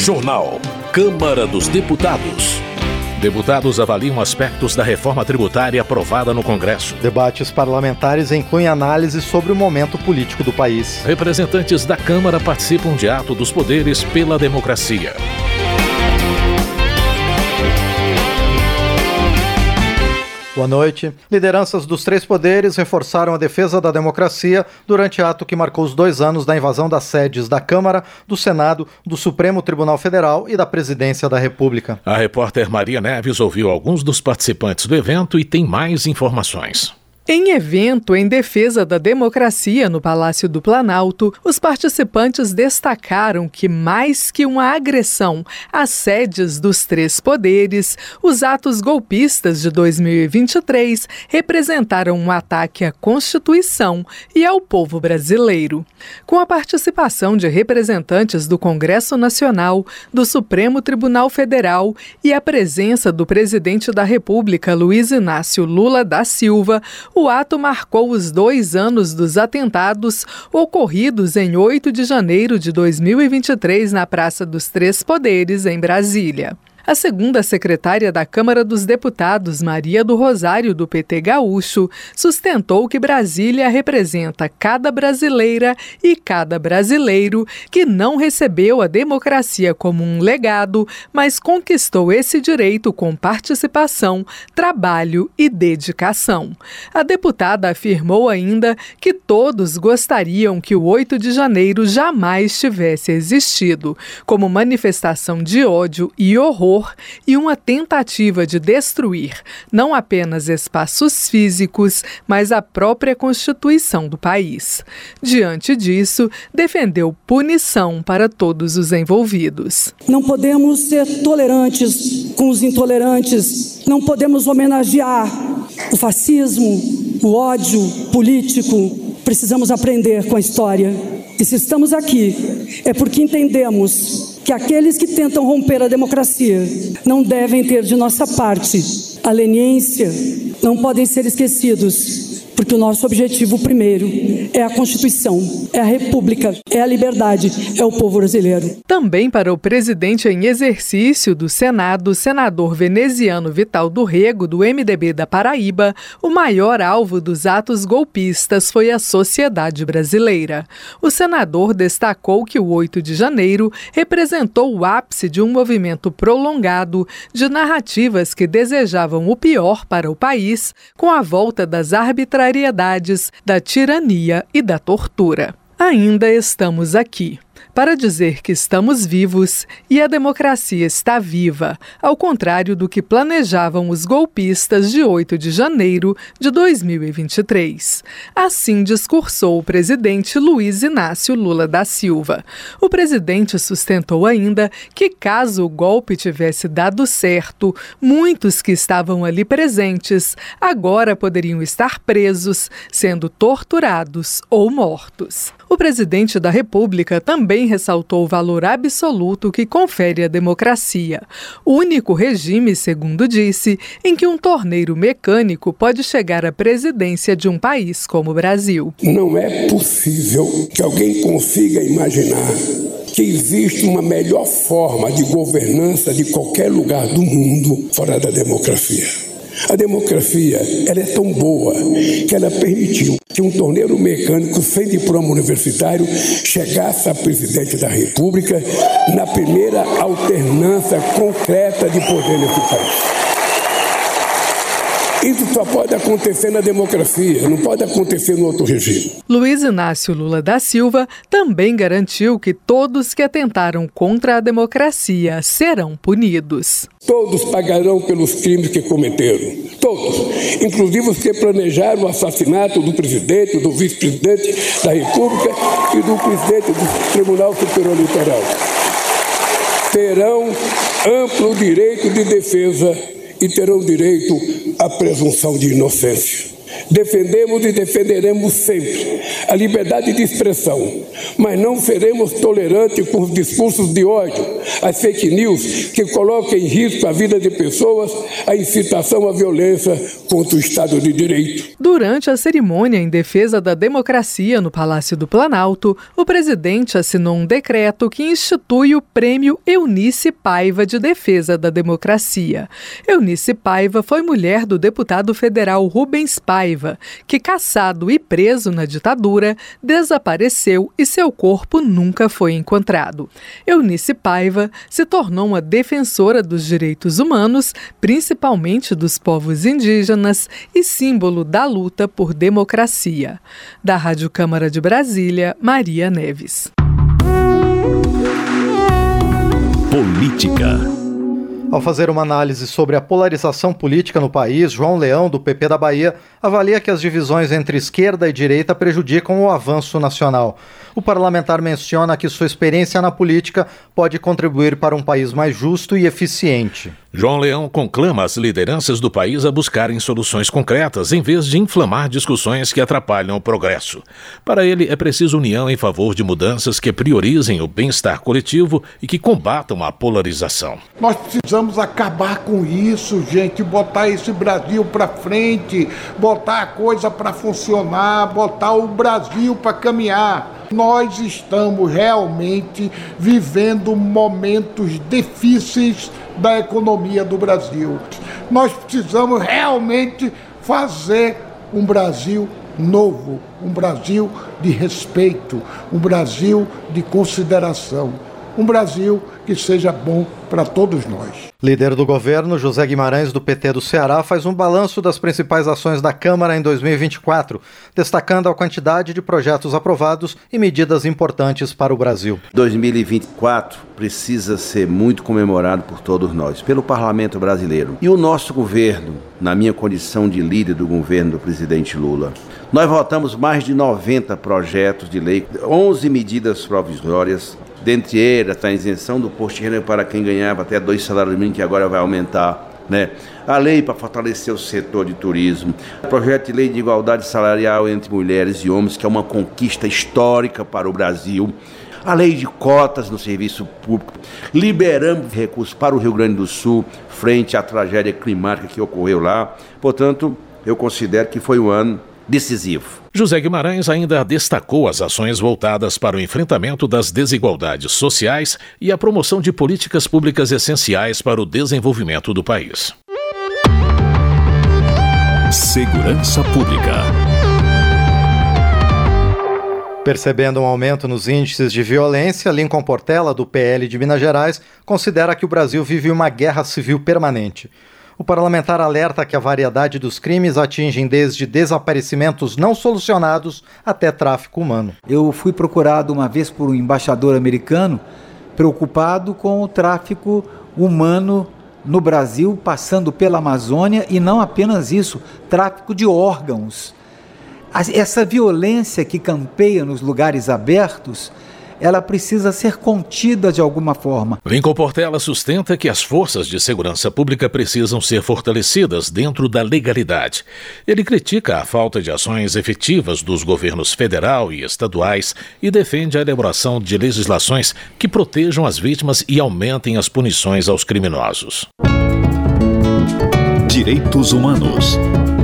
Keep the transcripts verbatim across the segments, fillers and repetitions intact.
Jornal. Câmara dos Deputados. Deputados avaliam aspectos da reforma tributária aprovada no Congresso. Debates parlamentares incluem análise sobre o momento político do país. Representantes da Câmara participam de ato dos poderes pela democracia. Boa noite. Lideranças dos três poderes reforçaram a defesa da democracia durante ato que marcou os dois anos da invasão das sedes da Câmara, do Senado, do Supremo Tribunal Federal e da Presidência da República. A repórter Maria Neves ouviu alguns dos participantes do evento e tem mais informações. Em evento em defesa da democracia no Palácio do Planalto, os participantes destacaram que, mais que uma agressão às sedes dos três poderes, os atos golpistas de dois mil e vinte e três representaram um ataque à Constituição e ao povo brasileiro. Com a participação de representantes do Congresso Nacional, do Supremo Tribunal Federal e a presença do presidente da República, Luiz Inácio Lula da Silva, o ato marcou os dois anos dos atentados ocorridos em oito de janeiro de dois mil e vinte e três na Praça dos Três Poderes, em Brasília. A segunda secretária da Câmara dos Deputados, Maria do Rosário, do P T Gaúcho, sustentou que Brasília representa cada brasileira e cada brasileiro que não recebeu a democracia como um legado, mas conquistou esse direito com participação, trabalho e dedicação. A deputada afirmou ainda que todos gostariam que o oito de janeiro jamais tivesse existido, como manifestação de ódio e horror e uma tentativa de destruir não apenas espaços físicos, mas a própria Constituição do país. Diante disso, defendeu punição para todos os envolvidos. Não podemos ser tolerantes com os intolerantes, não podemos homenagear o fascismo, o ódio político. Precisamos aprender com a história. E se estamos aqui, é porque entendemos que aqueles que tentam romper a democracia não devem ter de nossa parte a leniência, não podem ser esquecidos, porque o nosso objetivo primeiro é a Constituição, é a República, é a liberdade, é o povo brasileiro. Também para o presidente em exercício do Senado, senador veneziano Vital do Rego, do M D B da Paraíba, o maior alvo dos atos golpistas foi a sociedade brasileira. O senador destacou que o oito de janeiro representou o ápice de um movimento prolongado de narrativas que desejavam o pior para o país, com a volta das arbitrariedades, da tirania e da tortura. Ainda estamos aqui para dizer que estamos vivos e a democracia está viva, ao contrário do que planejavam os golpistas de oito de janeiro de dois mil e vinte e três. Assim discursou o presidente Luiz Inácio Lula da Silva. O presidente sustentou ainda que, caso o golpe tivesse dado certo, muitos que estavam ali presentes agora poderiam estar presos, sendo torturados ou mortos. O presidente da República também ressaltou o valor absoluto que confere à democracia, o único regime, segundo disse, em que um torneiro mecânico pode chegar à presidência de um país como o Brasil. Não é possível que alguém consiga imaginar que existe uma melhor forma de governança de qualquer lugar do mundo fora da democracia. A democracia, ela é tão boa que ela permitiu que um torneiro mecânico sem diploma universitário chegasse a presidente da República na primeira alternância concreta de poder nesse país. Isso só pode acontecer na democracia, não pode acontecer no outro regime. Luiz Inácio Lula da Silva também garantiu que todos que atentaram contra a democracia serão punidos. Todos pagarão pelos crimes que cometeram. Todos. Inclusive os que planejaram o assassinato do presidente, do vice-presidente da República e do presidente do Tribunal Superior Eleitoral. Terão amplo direito de defesa e terão direito à presunção de inocência. Defendemos e defenderemos sempre a liberdade de expressão, mas não seremos tolerantes com os discursos de ódio, as fake news que colocam em risco a vida de pessoas, a incitação à violência contra o Estado de Direito. Durante a cerimônia em defesa da democracia no Palácio do Planalto, o presidente assinou um decreto que institui o Prêmio Eunice Paiva de Defesa da Democracia. Eunice Paiva foi mulher do deputado federal Rubens Paiva, que, caçado e preso na ditadura, desapareceu e seu corpo nunca foi encontrado. Eunice Paiva se tornou uma defensora dos direitos humanos, principalmente dos povos indígenas, e símbolo da luta por democracia. Da Rádio Câmara de Brasília, Maria Neves. Política. Ao fazer uma análise sobre a polarização política no país, João Leão, do P P da Bahia, avalia que as divisões entre esquerda e direita prejudicam o avanço nacional. O parlamentar menciona que sua experiência na política pode contribuir para um país mais justo e eficiente. João Leão conclama as lideranças do país a buscarem soluções concretas, em vez de inflamar discussões que atrapalham o progresso. Para ele, é preciso união em favor de mudanças que priorizem o bem-estar coletivo e que combatam a polarização. Nós precisamos acabar com isso, gente, botar esse Brasil para frente, botar a coisa para funcionar, botar o Brasil para caminhar. Nós estamos realmente vivendo momentos difíceis da economia do Brasil. Nós precisamos realmente fazer um Brasil novo, um Brasil de respeito, um Brasil de consideração, um Brasil que seja bom para todos nós. Líder do governo, José Guimarães, do P T do Ceará, faz um balanço das principais ações da Câmara em dois mil e vinte e quatro, destacando a quantidade de projetos aprovados e medidas importantes para o Brasil. dois mil e vinte e quatro precisa ser muito comemorado por todos nós, pelo Parlamento brasileiro. E o nosso governo, na minha condição de líder do governo do presidente Lula, nós votamos mais de noventa projetos de lei, onze medidas provisórias. Dentre elas, a isenção do imposto de renda para quem ganhava até dois salários mínimos, que agora vai aumentar, né? A lei para fortalecer o setor de turismo, o projeto de lei de igualdade salarial entre mulheres e homens, que é uma conquista histórica para o Brasil, a lei de cotas no serviço público, liberamos recursos para o Rio Grande do Sul, frente à tragédia climática que ocorreu lá. Portanto, eu considero que foi um ano decisivo. José Guimarães ainda destacou as ações voltadas para o enfrentamento das desigualdades sociais e a promoção de políticas públicas essenciais para o desenvolvimento do país. Segurança Pública. Percebendo um aumento nos índices de violência, Lincoln Portela, do P L de Minas Gerais, considera que o Brasil vive uma guerra civil permanente. O parlamentar alerta que a variedade dos crimes atingem desde desaparecimentos não solucionados até tráfico humano. Eu fui procurado uma vez por um embaixador americano preocupado com o tráfico humano no Brasil, passando pela Amazônia, e não apenas isso, tráfico de órgãos. Essa violência que campeia nos lugares abertos, ela precisa ser contida de alguma forma. Lincoln Portela sustenta que as forças de segurança pública precisam ser fortalecidas dentro da legalidade. Ele critica a falta de ações efetivas dos governos federal e estaduais e defende a elaboração de legislações que protejam as vítimas e aumentem as punições aos criminosos. Direitos Humanos.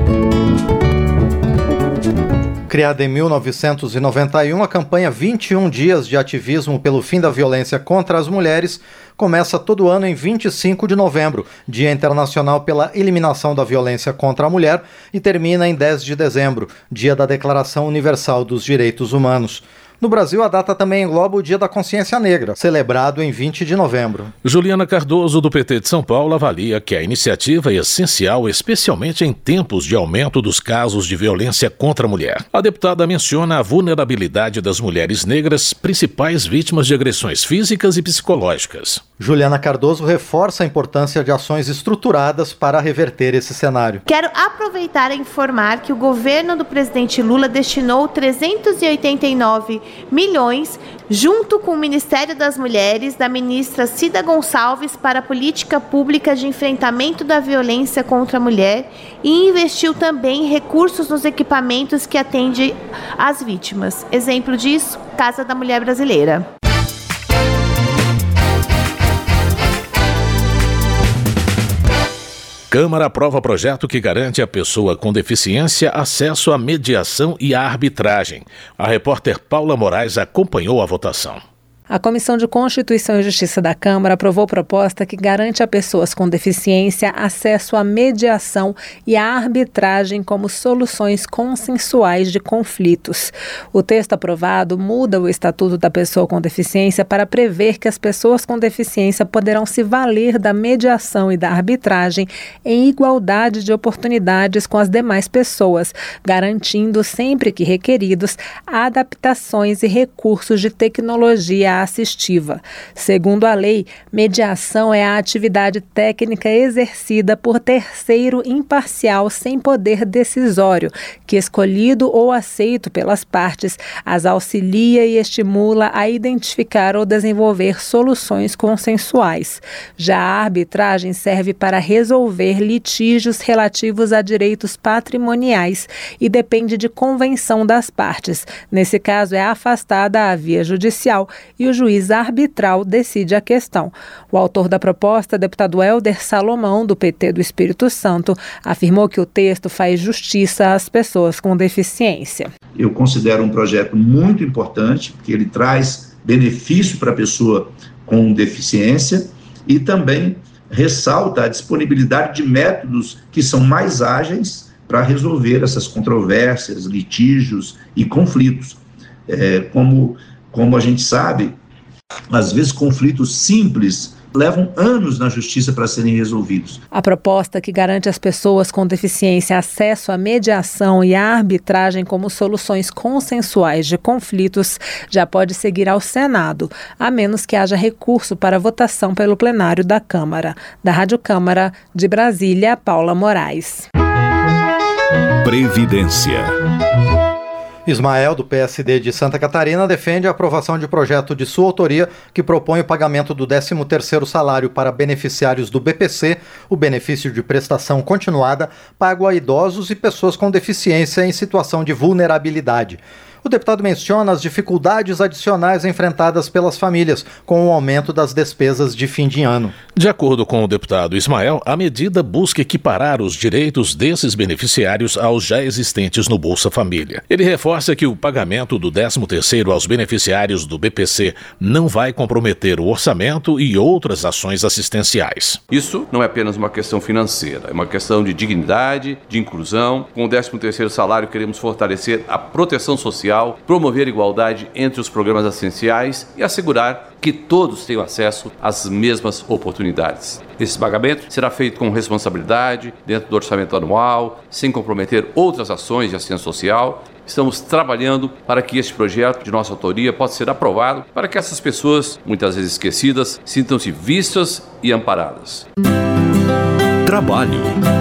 Criada em mil novecentos e noventa e um, a campanha vinte e um Dias de Ativismo pelo Fim da Violência contra as Mulheres começa todo ano em vinte e cinco de novembro, Dia Internacional pela Eliminação da Violência contra a Mulher, e termina em dez de dezembro, Dia da Declaração Universal dos Direitos Humanos. No Brasil, a data também engloba o Dia da Consciência Negra, celebrado em vinte de novembro. Juliana Cardoso, do P T de São Paulo, avalia que a iniciativa é essencial, especialmente em tempos de aumento dos casos de violência contra a mulher. A deputada menciona a vulnerabilidade das mulheres negras, principais vítimas de agressões físicas e psicológicas. Juliana Cardoso reforça a importância de ações estruturadas para reverter esse cenário. Quero aproveitar e informar que o governo do presidente Lula destinou trezentos e oitenta e nove milhões, junto com o Ministério das Mulheres, da ministra Cida Gonçalves, para a política pública de enfrentamento da violência contra a mulher, e investiu também recursos nos equipamentos que atendem às vítimas. Exemplo disso, Casa da Mulher Brasileira. Câmara aprova projeto que garante à pessoa com deficiência acesso à mediação e à arbitragem. A repórter Paula Moraes acompanhou a votação. A Comissão de Constituição e Justiça da Câmara aprovou proposta que garante a pessoas com deficiência acesso à mediação e à arbitragem como soluções consensuais de conflitos. O texto aprovado muda o Estatuto da Pessoa com Deficiência para prever que as pessoas com deficiência poderão se valer da mediação e da arbitragem em igualdade de oportunidades com as demais pessoas, garantindo, sempre que requeridos, adaptações e recursos de tecnologia assistiva. Segundo a lei, mediação é a atividade técnica exercida por terceiro imparcial sem poder decisório, que, escolhido ou aceito pelas partes, as auxilia e estimula a identificar ou desenvolver soluções consensuais. Já a arbitragem serve para resolver litígios relativos a direitos patrimoniais e depende de convenção das partes. Nesse caso, é afastada a via judicial e o juiz arbitral decide a questão. O autor da proposta, deputado Helder Salomão, do P T do Espírito Santo, afirmou que o texto faz justiça às pessoas com deficiência. Eu considero um projeto muito importante, porque ele traz benefício para a pessoa com deficiência e também ressalta a disponibilidade de métodos que são mais ágeis para resolver essas controvérsias, litígios e conflitos. É, como, como a gente sabe, às vezes conflitos simples levam anos na justiça para serem resolvidos. A proposta que garante às pessoas com deficiência acesso à mediação e à arbitragem como soluções consensuais de conflitos já pode seguir ao Senado, a menos que haja recurso para votação pelo plenário da Câmara. Da Rádio Câmara, de Brasília, Paula Moraes. Previdência. Ismael, do P S D de Santa Catarina, defende a aprovação de projeto de sua autoria que propõe o pagamento do décimo terceiro salário para beneficiários do B P C, o benefício de prestação continuada, pago a idosos e pessoas com deficiência em situação de vulnerabilidade. O deputado menciona as dificuldades adicionais enfrentadas pelas famílias com o aumento das despesas de fim de ano. De acordo com o deputado Ismael, a medida busca equiparar os direitos desses beneficiários aos já existentes no Bolsa Família. Ele reforça que o pagamento do décimo terceiro aos beneficiários do B P C não vai comprometer o orçamento e outras ações assistenciais. Isso não é apenas uma questão financeira, é uma questão de dignidade, de inclusão. Com o décimo terceiro salário queremos fortalecer a proteção social, promover igualdade entre os programas assistenciais e assegurar que todos tenham acesso às mesmas oportunidades. Esse pagamento será feito com responsabilidade, dentro do orçamento anual, sem comprometer outras ações de assistência social. Estamos trabalhando para que este projeto de nossa autoria possa ser aprovado, para que essas pessoas, muitas vezes esquecidas, sintam-se vistas e amparadas. Trabalho.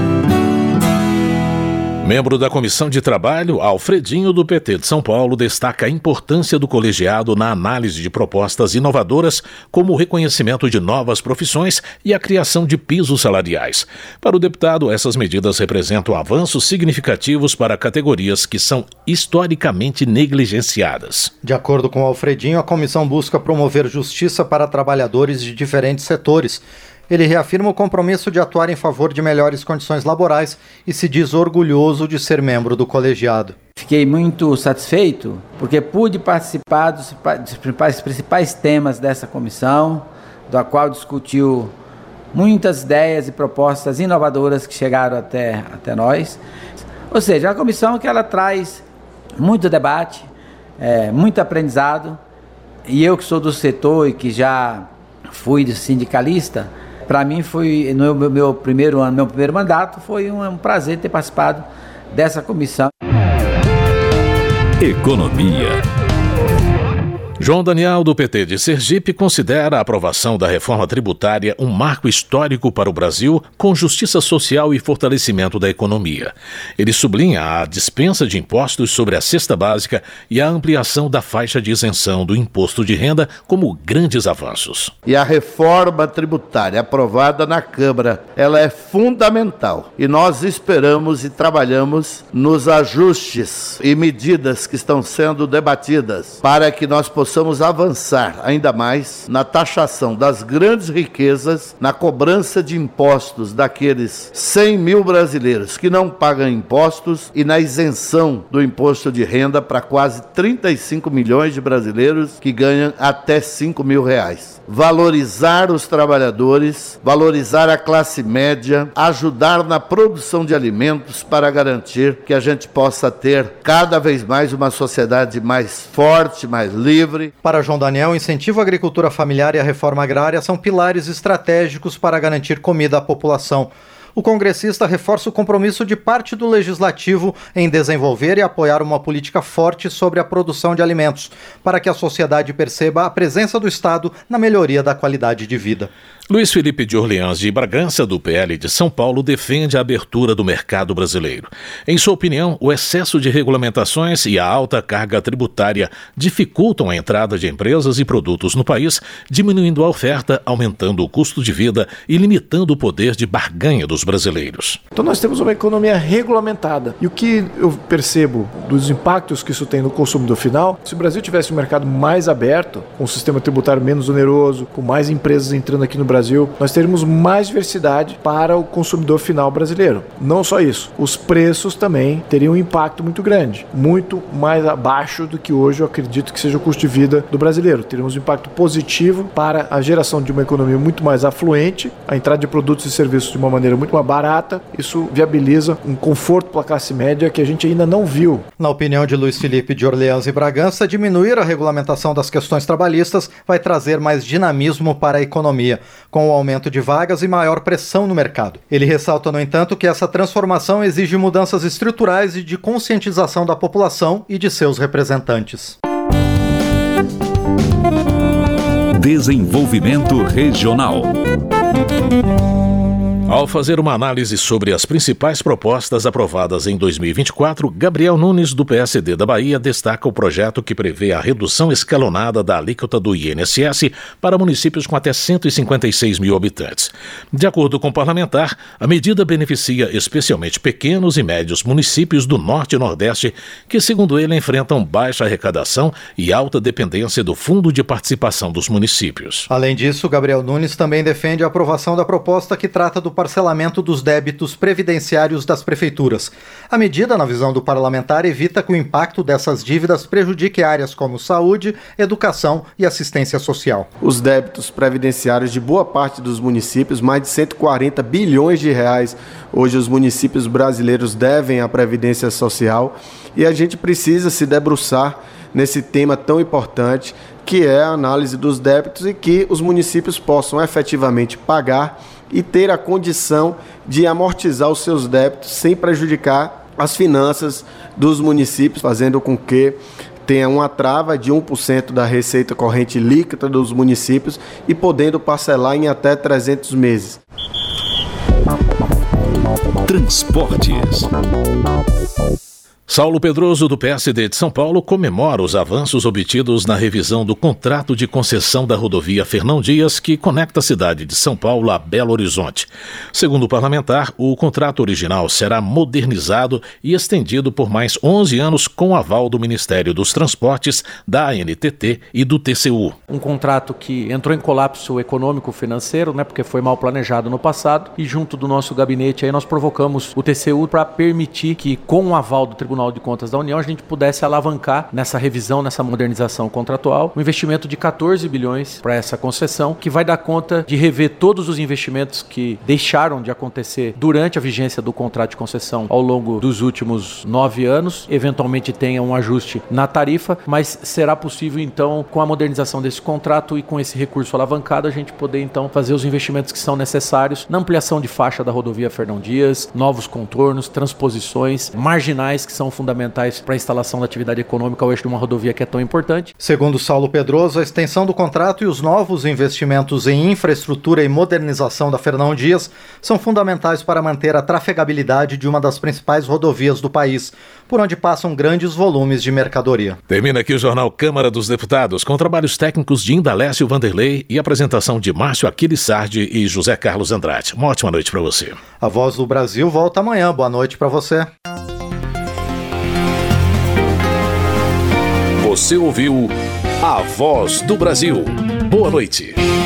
Membro da Comissão de Trabalho, Alfredinho, do P T de São Paulo, destaca a importância do colegiado na análise de propostas inovadoras, como o reconhecimento de novas profissões e a criação de pisos salariais. Para o deputado, essas medidas representam avanços significativos para categorias que são historicamente negligenciadas. De acordo com Alfredinho, a comissão busca promover justiça para trabalhadores de diferentes setores. Ele reafirma o compromisso de atuar em favor de melhores condições laborais e se diz orgulhoso de ser membro do colegiado. Fiquei muito satisfeito porque pude participar dos, dos principais, principais temas dessa comissão, da qual discutiu muitas ideias e propostas inovadoras que chegaram até, até nós. Ou seja, é uma comissão que ela traz muito debate, é, muito aprendizado, e eu que sou do setor e que já fui sindicalista, para mim foi, no meu, meu primeiro ano, meu primeiro mandato, foi um, um prazer ter participado dessa comissão. Economia. João Daniel, do P T de Sergipe, considera a aprovação da reforma tributária um marco histórico para o Brasil, com justiça social e fortalecimento da economia. Ele sublinha a dispensa de impostos sobre a cesta básica e a ampliação da faixa de isenção do imposto de renda como grandes avanços. E a reforma tributária aprovada na Câmara, ela é fundamental. E nós esperamos e trabalhamos nos ajustes e medidas que estão sendo debatidas para que nós possamos possamos avançar ainda mais na taxação das grandes riquezas, na cobrança de impostos daqueles cem mil brasileiros que não pagam impostos e na isenção do imposto de renda para quase trinta e cinco milhões de brasileiros que ganham até cinco mil reais. Valorizar os trabalhadores, valorizar a classe média, ajudar na produção de alimentos para garantir que a gente possa ter cada vez mais uma sociedade mais forte, mais livre. Para João Daniel, o incentivo à agricultura familiar e a reforma agrária são pilares estratégicos para garantir comida à população. O congressista reforça o compromisso de parte do Legislativo em desenvolver e apoiar uma política forte sobre a produção de alimentos, para que a sociedade perceba a presença do Estado na melhoria da qualidade de vida. Luiz Felipe de Orleans de Bragança, do P L de São Paulo, defende a abertura do mercado brasileiro. Em sua opinião, o excesso de regulamentações e a alta carga tributária dificultam a entrada de empresas e produtos no país, diminuindo a oferta, aumentando o custo de vida e limitando o poder de barganha dos brasileiros. Então nós temos uma economia regulamentada. E o que eu percebo dos impactos que isso tem no consumidor final, se o Brasil tivesse um mercado mais aberto, com um sistema tributário menos oneroso, com mais empresas entrando aqui no Brasil, nós teríamos mais diversidade para o consumidor final brasileiro. Não só isso, os preços também teriam um impacto muito grande, muito mais abaixo do que hoje eu acredito que seja o custo de vida do brasileiro. Teríamos um impacto positivo para a geração de uma economia muito mais afluente, a entrada de produtos e serviços de uma maneira muito mais barata. Isso viabiliza um conforto para a classe média que a gente ainda não viu. Na opinião de Luiz Felipe de Orleans e Bragança, diminuir a regulamentação das questões trabalhistas vai trazer mais dinamismo para a economia, com o aumento de vagas e maior pressão no mercado. Ele ressalta, no entanto, que essa transformação exige mudanças estruturais e de conscientização da população e de seus representantes. Desenvolvimento Regional. Ao fazer uma análise sobre as principais propostas aprovadas em dois mil e vinte e quatro, Gabriel Nunes, do P S D da Bahia, destaca o projeto que prevê a redução escalonada da alíquota do I N S S para municípios com até cento e cinquenta e seis mil habitantes. De acordo com o parlamentar, a medida beneficia especialmente pequenos e médios municípios do Norte e Nordeste, que, segundo ele, enfrentam baixa arrecadação e alta dependência do Fundo de Participação dos Municípios. Além disso, Gabriel Nunes também defende a aprovação da proposta que trata do parcelamento dos débitos previdenciários das prefeituras. A medida, na visão do parlamentar, evita que o impacto dessas dívidas prejudique áreas como saúde, educação e assistência social. Os débitos previdenciários de boa parte dos municípios, mais de cento e quarenta bilhões de reais, hoje os municípios brasileiros devem à Previdência Social, e a gente precisa se debruçar nesse tema tão importante, que é a análise dos débitos e que os municípios possam efetivamente pagar e ter a condição de amortizar os seus débitos sem prejudicar as finanças dos municípios, fazendo com que tenha uma trava de um por cento da receita corrente líquida dos municípios e podendo parcelar em até trezentos meses. Transportes. Saulo Pedroso, do P S D de São Paulo, comemora os avanços obtidos na revisão do contrato de concessão da rodovia Fernão Dias, que conecta a cidade de São Paulo a Belo Horizonte. Segundo o parlamentar, o contrato original será modernizado e estendido por mais onze anos com o aval do Ministério dos Transportes, da A N T T e do T C U. Um contrato que entrou em colapso econômico-financeiro, né, porque foi mal planejado no passado, e junto do nosso gabinete aí nós provocamos o T C U para permitir que, com o aval do Tribunal de Contas da União, a gente pudesse alavancar nessa revisão, nessa modernização contratual, um investimento de quatorze bilhões para essa concessão, que vai dar conta de rever todos os investimentos que deixaram de acontecer durante a vigência do contrato de concessão ao longo dos últimos nove anos. Eventualmente tenha um ajuste na tarifa, mas será possível então, com a modernização desse contrato e com esse recurso alavancado, a gente poder então fazer os investimentos que são necessários na ampliação de faixa da rodovia Fernão Dias, novos contornos, transposições, marginais que são fundamentais para a instalação da atividade econômica ao eixo de uma rodovia que é tão importante. Segundo Saulo Pedroso, a extensão do contrato e os novos investimentos em infraestrutura e modernização da Fernão Dias são fundamentais para manter a trafegabilidade de uma das principais rodovias do país, por onde passam grandes volumes de mercadoria. Termina aqui o Jornal Câmara dos Deputados, com trabalhos técnicos de Indalécio Vanderlei e apresentação de Márcio Aquiles Sardi e José Carlos Andrade. Uma ótima noite para você. A Voz do Brasil volta amanhã. Boa noite para você. Você ouviu A Voz do Brasil. Boa noite.